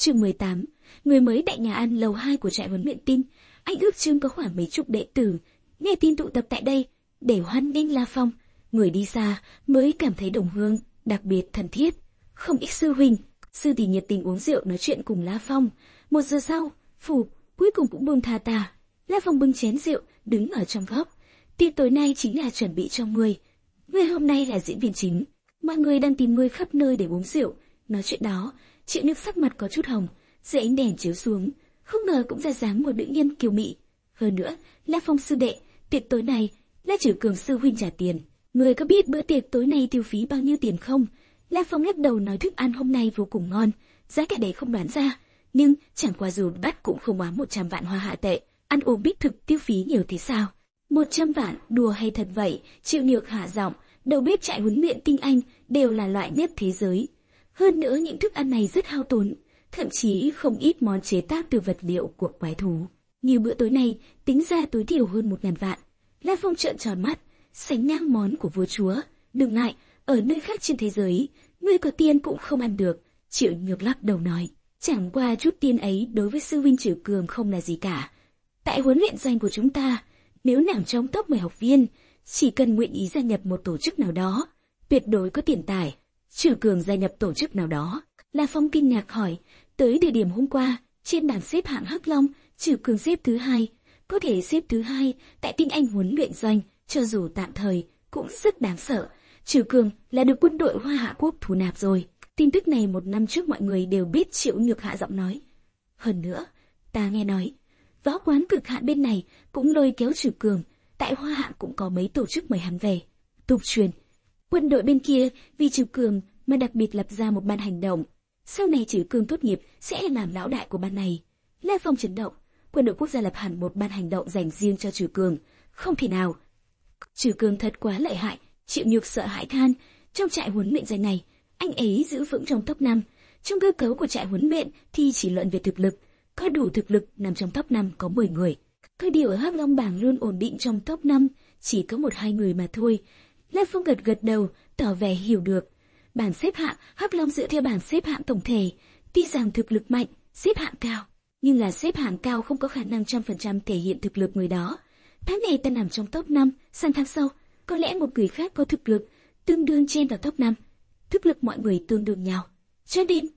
Chương 18. Người mới tại nhà ăn lầu 2 của trại huấn luyện tinh. Anh ước chừng có khoảng mấy chục đệ tử nghe tin tụ tập tại đây để hoan nghênh La Phong. Người đi xa mới cảm thấy đồng hương đặc biệt thân thiết. Không ít sư huynh, sư tỷ nhiệt tình uống rượu nói chuyện cùng La Phong. 1 giờ sau, phủ cuối cùng cũng buông tha ta. La Phong bưng chén rượu đứng ở trong góc. Tiệc tối nay chính là chuẩn bị cho ngươi. Ngươi hôm nay là diễn viên chính. Mọi người đang tìm ngươi khắp nơi để uống rượu. Nói chuyện đó, Triệu Nhược sắc mặt có chút hồng, dưới ánh đèn chiếu xuống, không ngờ cũng ra dáng một nữ nhân kiều mị. Hơn nữa, La Phong sư đệ, tiệc tối này La Trử Cường sư huynh trả tiền. Ngươi có biết bữa tiệc tối nay tiêu phí bao nhiêu tiền không? La Phong lắc đầu nói thức ăn hôm nay vô cùng ngon, giá cả đấy không đoán ra, nhưng chẳng qua dù đắt cũng không quá 100 vạn hoa hạ tệ. Ăn uống biết thực tiêu phí nhiều thế sao? 100 vạn, đùa hay thật vậy? Triệu Nhược hạ giọng, đầu bếp trại huấn luyện tinh anh đều là loại nhất thế giới. Hơn nữa những thức ăn này rất hao tốn, thậm chí không ít món chế tác từ vật liệu của quái thú. Như bữa tối này, tính ra tối thiểu hơn 1000 vạn. La Phong trợn tròn mắt, sánh ngang món của vua chúa. Đừng ngại, ở nơi khác trên thế giới, ngươi có tiền cũng không ăn được. Triệu Nhược lắc đầu nói, chẳng qua chút tiền ấy đối với sư huynh Trử Cường không là gì cả. Tại huấn luyện doanh của chúng ta, nếu nằm trong top 10 học viên, chỉ cần nguyện ý gia nhập một tổ chức nào đó, tuyệt đối có tiền tài. Trử Cường gia nhập tổ chức nào đó? La Phong kinh ngạc hỏi. Tới địa điểm hôm qua, trên bảng xếp hạng Hắc Long, Trử Cường xếp thứ 2. Có thể xếp thứ 2 tại tinh anh huấn luyện doanh, cho dù tạm thời, cũng rất đáng sợ. Trử Cường là được quân đội Hoa Hạ Quốc thu nạp rồi. Tin tức này 1 năm trước mọi người đều biết. Triệu Nhược hạ giọng nói. Hơn nữa, ta nghe nói, võ quán cực hạn bên này cũng lôi kéo Trử Cường. Tại Hoa Hạ cũng có mấy tổ chức mời hắn về. Tục truyền, quân đội bên kia vì Trử Cường mà đặc biệt lập ra một ban hành động. Sau này Trử Cường tốt nghiệp sẽ làm lão đại của ban này. La Phong chấn động, quân đội quốc gia lập hẳn một ban hành động dành riêng cho Trử Cường. Không thể nào. Trử Cường thật quá lợi hại. Triệu Nhược sợ hãi than. Trong trại huấn luyện doanh này, anh ấy giữ vững trong top 5. Trong cơ cấu của trại huấn luyện thì chỉ luận về thực lực, có đủ thực lực nằm trong top 5 có 10 người. Cơ điều ở Hắc Long bảng luôn ổn định trong top 5, chỉ có 1-2 người mà thôi. La Phong gật đầu, tỏ vẻ hiểu được. Bảng xếp hạng, Hắc Long dựa theo bảng xếp hạng tổng thể, tuy rằng thực lực mạnh, xếp hạng cao, nhưng là xếp hạng cao không có khả năng 100% thể hiện thực lực người đó. Tháng này ta nằm trong top 5, sang tháng sau, có lẽ một người khác có thực lực tương đương trên vào top 5. Thực lực mọi người tương đương nhau. Cho nên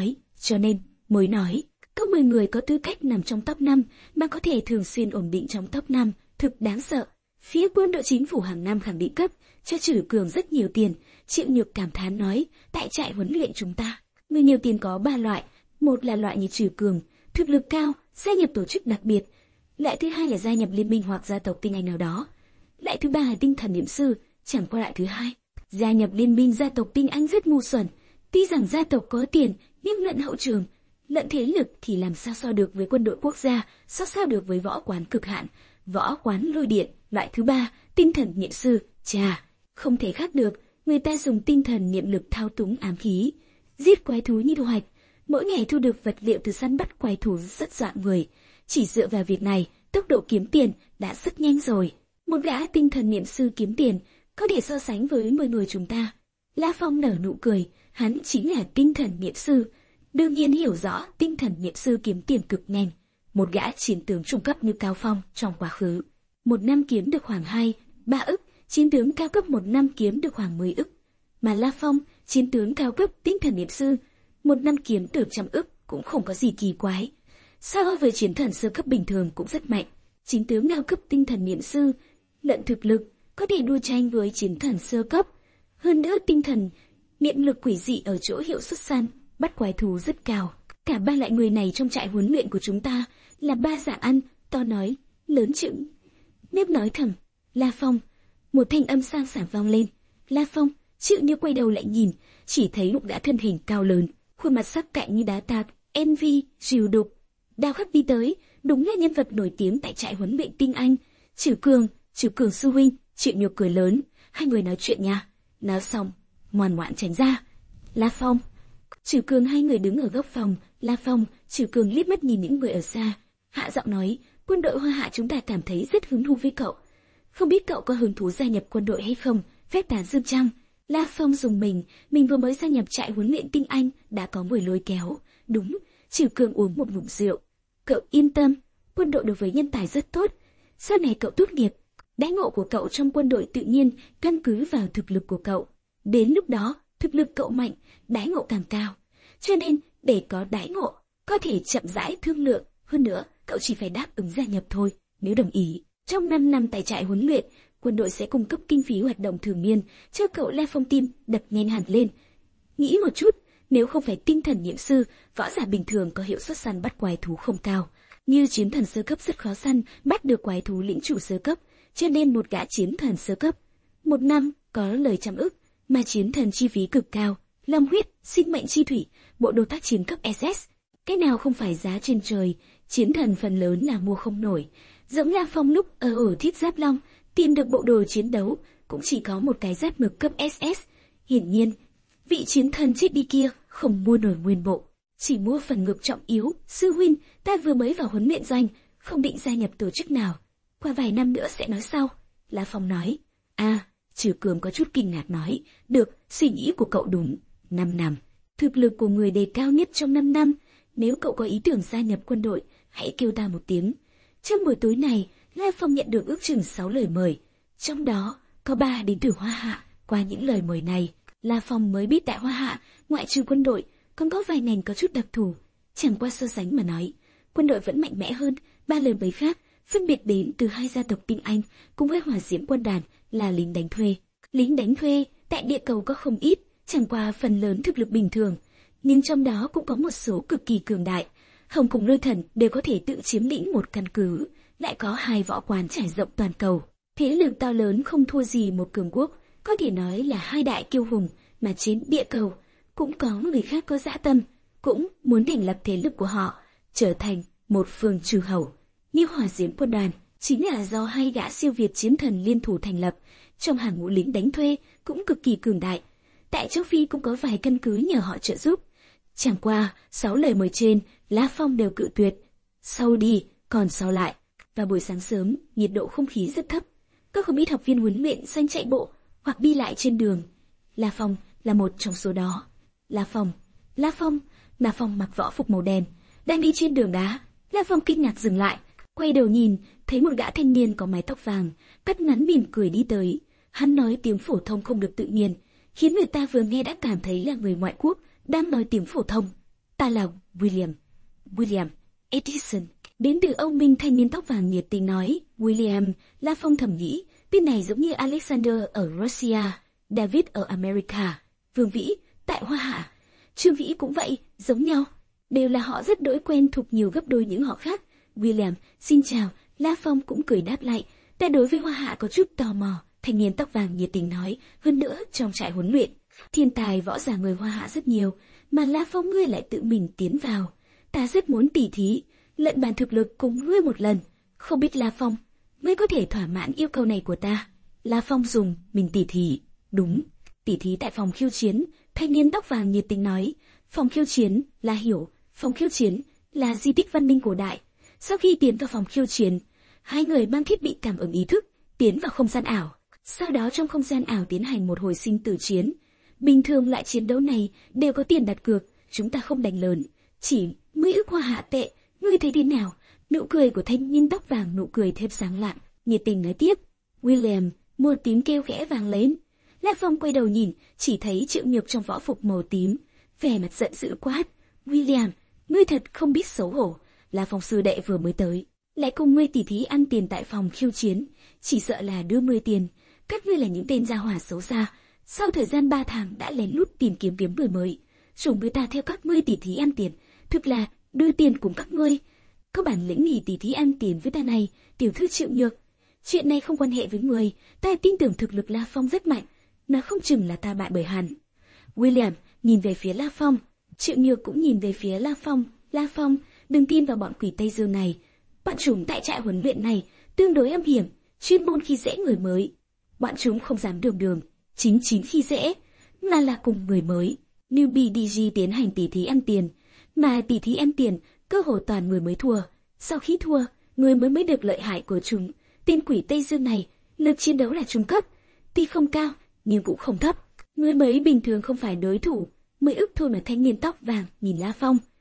mới nói, có 10 người có tư cách nằm trong top 5 mà có thể thường xuyên ổn định trong top 5, thực đáng sợ. Phía quân đội chính phủ hàng năm khẳng định cấp cho Trử Cường rất nhiều tiền. Triệu Nhược cảm thán nói, tại trại huấn luyện chúng ta, người nhiều tiền có 3 loại. Một là loại như Trử Cường, thực lực cao, gia nhập tổ chức đặc biệt. Loại thứ hai là gia nhập liên minh hoặc gia tộc tinh anh nào đó. Loại thứ ba là tinh thần niệm sư, chẳng qua loại thứ hai. Gia nhập liên minh gia tộc tinh anh rất ngu xuẩn. Tuy rằng gia tộc có tiền, nhưng lẫn hậu trường, lẫn thế lực thì làm sao so được với quân đội quốc gia, sao được với võ quán cực hạn, võ quán lôi điện. Loại thứ ba, tinh thần niệm sư, chà, không thể khác được, người ta dùng tinh thần niệm lực thao túng ám khí, giết quái thú như thu hoạch, mỗi ngày thu được vật liệu từ săn bắt quái thú rất dọa người. Chỉ dựa vào việc này, tốc độ kiếm tiền đã rất nhanh rồi. Một gã tinh thần niệm sư kiếm tiền có thể so sánh với 10 người chúng ta. La Phong nở nụ cười, hắn chính là tinh thần niệm sư, đương nhiên hiểu rõ tinh thần niệm sư kiếm tiền cực nhanh. Một gã chiến tướng trung cấp như Cao Phong trong quá khứ, 1 năm kiếm được khoảng 2-3 ức, chiến tướng cao cấp 1 năm kiếm được khoảng 10 ức. Mà La Phong, chiến tướng cao cấp tinh thần niệm sư, 1 năm kiếm được 100 ức cũng không có gì kỳ quái. So với chiến thần sơ cấp bình thường cũng rất mạnh. Chiến tướng cao cấp tinh thần niệm sư, lẫn thực lực, có thể đua tranh với chiến thần sơ cấp. Hơn nữa tinh thần niệm lực quỷ dị ở chỗ hiệu suất săn bắt quái thú rất cao. Cả 3 loại người này trong trại huấn luyện của chúng ta là 3 dạng ăn, to nói, lớn chững. Nếp nói thầm, La Phong. Một thanh âm sang sảng vang lên. La Phong, Triệu Như quay đầu lại nhìn, chỉ thấy một gã thân hình cao lớn, khuôn mặt sắc cạnh như đá tạc, envy, dìu đục. Đao Khắc đi tới, đúng là nhân vật nổi tiếng tại trại huấn luyện tinh anh. Trử Cường sư huynh. Triệu Như cười lớn, hai người nói chuyện nha. Nói xong, ngoan ngoãn tránh ra. La Phong, Trử Cường, hai người đứng ở góc phòng. La Phong, Trử Cường liếc mắt nhìn những người ở xa, hạ giọng nói, quân đội Hoa Hạ chúng ta cảm thấy rất hứng thú với cậu. Không biết cậu có hứng thú gia nhập quân đội hay không? Phép tán dương chăng? La Phong dùng mình vừa mới gia nhập trại huấn luyện tinh anh đã có buổi lôi kéo. Đúng, Trừ Cường uống một ngụm rượu. Cậu yên tâm, quân đội đối với nhân tài rất tốt. Sau này cậu tốt nghiệp, đãi ngộ của cậu trong quân đội tự nhiên căn cứ vào thực lực của cậu. Đến lúc đó, thực lực cậu mạnh, đãi ngộ càng cao. Cho nên, để có đãi ngộ, có thể chậm rãi thương lượng. Hơn nữa, cậu chỉ phải đáp ứng gia nhập thôi. Nếu đồng ý, trong 5 năm tại trại huấn luyện, quân đội sẽ cung cấp kinh phí hoạt động thường niên cho cậu. La Phong tim đập nhanh hẳn lên. Nghĩ một chút, nếu không phải tinh thần nhiệm sư, võ giả bình thường có hiệu suất săn bắt quái thú không cao. Như chiến thần sơ cấp rất khó săn bắt được quái thú lĩnh chủ sơ cấp, cho nên một gã chiến thần sơ cấp, 1 năm có lời trăm ức, mà chiến thần chi phí cực cao, long huyết, sinh mệnh chi thủy, bộ đồ tác chiến cấp SS. Cái nào không phải giá trên trời, chiến thần phần lớn là mua không nổi. Giống La Phong lúc ở Thiết Giáp Long, tìm được bộ đồ chiến đấu, cũng chỉ có một cái giáp mực cấp SS. Hiển nhiên, vị chiến thần chết đi kia không mua nổi nguyên bộ, chỉ mua phần ngực trọng yếu. Sư huynh, ta vừa mới vào huấn luyện doanh, không định gia nhập tổ chức nào. Qua vài năm nữa sẽ nói sau. La Phong nói. Trừ Cường có chút kinh ngạc nói. Được, suy nghĩ của cậu đúng. 5 năm. Thực lực của người đề cao nhất trong 5 năm. Nếu cậu có ý tưởng gia nhập quân đội, hãy kêu ta một tiếng. Trong buổi tối này, La Phong nhận được ước chừng 6 lời mời. Trong đó, có 3 đến từ Hoa Hạ. Qua những lời mời này, La Phong mới biết tại Hoa Hạ, ngoại trừ quân đội, còn có vài ngành có chút đặc thù. Chẳng qua so sánh mà nói, quân đội vẫn mạnh mẽ hơn. 3 lời mời khác, phân biệt đến từ 2 gia tộc tinh anh, cùng với Hỏa Diễm quân đoàn là lính đánh thuê. Lính đánh thuê, tại địa cầu có không ít, chẳng qua phần lớn thực lực bình thường, nhưng trong đó cũng có một số cực kỳ cường đại. Hồng cùng Lôi Thần đều có thể tự chiếm lĩnh một căn cứ, lại có 2 võ quán trải rộng toàn cầu. Thế lực to lớn không thua gì một cường quốc, có thể nói là 2 đại kiêu hùng, mà trên địa cầu cũng có người khác có dã tâm, cũng muốn thành lập thế lực của họ, trở thành một phương chư hầu. Như Hỏa Diễm quân đoàn chính là do 2 gã siêu việt chiến thần liên thủ thành lập, trong hàng ngũ lính đánh thuê cũng cực kỳ cường đại. Tại châu Phi cũng có vài căn cứ nhờ họ trợ giúp. Chẳng qua 6 lời mời trên, La Phong đều cự tuyệt. Sau đi, còn sau lại. Vào buổi sáng sớm, nhiệt độ không khí rất thấp. Có không ít học viên huấn luyện xanh chạy bộ hoặc đi lại trên đường. La Phong là một trong số đó. La Phong mặc võ phục màu đen, đang đi trên đường đá. La Phong kinh ngạc dừng lại, quay đầu nhìn, thấy một gã thanh niên có mái tóc vàng, cắt ngắn mỉm cười đi tới. Hắn nói tiếng phổ thông không được tự nhiên, khiến người ta vừa nghe đã cảm thấy là người ngoại quốc đang nói tiếng phổ thông. Ta là William Edison. Đến từ Âu Minh, thanh niên tóc vàng nhiệt tình nói. William, La Phong thầm nghĩ, tên này giống như Alexander ở Russia, David ở America, Vương Vĩ tại Hoa Hạ, Trương Vĩ cũng vậy, giống nhau. Đều là họ rất đỗi quen thuộc nhiều gấp đôi những họ khác. William, xin chào. La Phong cũng cười đáp lại. Ta đối với Hoa Hạ có chút tò mò. Thanh niên tóc vàng nhiệt tình nói. Hơn nữa, trong trại huấn luyện, thiên tài võ giả người Hoa Hạ rất nhiều, mà La Phong ngươi lại tự mình tiến vào. Ta rất muốn tỉ thí, lận bàn thực lực cùng ngươi một lần. Không biết La Phong, ngươi có thể thỏa mãn yêu cầu này của ta? La Phong dùng mình tỉ thí. Đúng, tỉ thí tại phòng khiêu chiến. Thanh niên tóc vàng nhiệt tình nói. Phòng khiêu chiến là hiểu, phòng khiêu chiến là di tích văn minh cổ đại. Sau khi tiến vào phòng khiêu chiến, 2 người mang thiết bị cảm ứng ý thức tiến vào không gian ảo. Sau đó trong không gian ảo tiến hành một hồi sinh tử chiến. Bình thường loại chiến đấu này đều có tiền đặt cược, chúng ta không đánh lớn, chỉ 10 ức Hoa Hạ tệ. Ngươi thấy thế nào? Nụ cười của thanh niên tóc vàng nụ cười thêm sáng lạn, nhiệt tình nói tiếp. William, một tím kêu khẽ vang lên. La Phong quay đầu nhìn, chỉ thấy Triệu Nhược trong võ phục màu tím, vẻ mặt giận dữ quát. William, ngươi thật không biết xấu hổ. La Phong sư đệ vừa mới tới, lại cùng ngươi tỉ thí ăn tiền tại phòng khiêu chiến, chỉ sợ là đưa 10 tiền. Các ngươi là những tên gia hỏa xấu xa, sau thời gian 3 tháng đã lén lút tìm kiếm người mới, dùng đưa ta theo các ngươi tỉ thí ăn tiền, thực là đưa tiền cùng các ngươi. Có bản lĩnh nghỉ tỉ thí ăn tiền với ta này, tiểu thư Triệu Nhược. Chuyện này không quan hệ với người, ta tin tưởng thực lực La Phong rất mạnh, nó không chừng là ta bại bởi hắn. William nhìn về phía La Phong, Triệu Nhược cũng nhìn về phía La Phong. La Phong, đừng tin vào bọn quỷ Tây Dương này. Bọn chúng tại trại huấn luyện này tương đối âm hiểm, chuyên môn khi dễ người mới. Bọn chúng không dám đường chính khi dễ, mà là cùng người mới. Newbie DG tiến hành tỉ thí ăn tiền, mà tỉ thí ăn tiền cơ hồ toàn người mới thua. Sau khi thua, người mới được lợi hại của chúng. Tên quỷ Tây Dương này, lực chiến đấu là trung cấp, tuy không cao nhưng cũng không thấp. Người mới bình thường không phải đối thủ. 10 ức thôi mà. Thanh niên tóc vàng nhìn La Phong,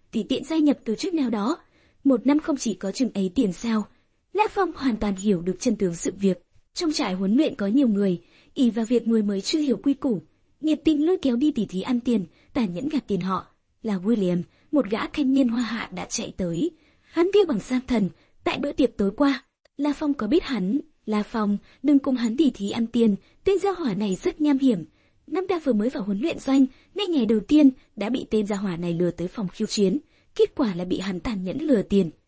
tùy tiện gia nhập tổ chức nào đó. 1 năm không chỉ có chừng ấy tiền sao? La Phong hoàn toàn hiểu được chân tướng sự việc. Trong trại huấn luyện có nhiều người, ỷ vào việc người mới chưa hiểu quy củ, nhiệt tình lôi kéo đi tỉ thí ăn tiền, tàn nhẫn gạt tiền họ. Là William, một gã thanh niên hoa hạ đã chạy tới. Hắn kêu bằng sang thần, tại bữa tiệc tối qua. La Phong có biết hắn. La Phong, đừng cùng hắn tỉ thí ăn tiền, tên gia hỏa này rất nham hiểm. Năm ta vừa mới vào huấn luyện doanh, ngay ngày đầu tiên đã bị tên gia hỏa này lừa tới phòng khiêu chiến. Kết quả là bị hắn tàn nhẫn lừa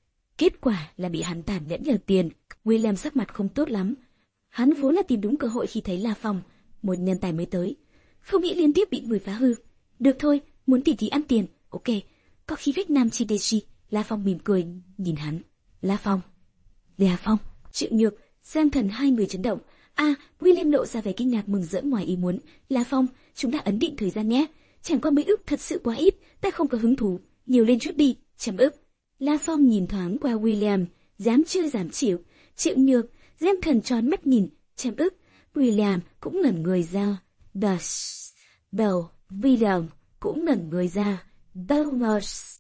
tiền. William sắc mặt không tốt lắm. Hắn vốn là tìm đúng cơ hội khi thấy La Phong, một nhân tài mới tới. Không nghĩ liên tiếp bị người phá hư. Được thôi, muốn tỉ thí ăn tiền, ok. Có khi vách nam chi deshi. La Phong mỉm cười, nhìn hắn. La Phong, Triệu Nhược, Giang Thần hai người chấn động. William lộ ra vẻ kinh ngạc mừng rỡ ngoài ý muốn. La Phong, chúng ta ấn định thời gian nhé. Chẳng qua mấy ức thật sự quá ít, ta không có hứng thú. Nhiều lên chút đi, chấm ức. La Phong nhìn thoáng qua William, dám chưa dám chịu. Triệu Nhược, Giang Thần tròn mắt nhìn, chấm ức. William cũng ngẩn người ra. William cũng ngẩn người ra.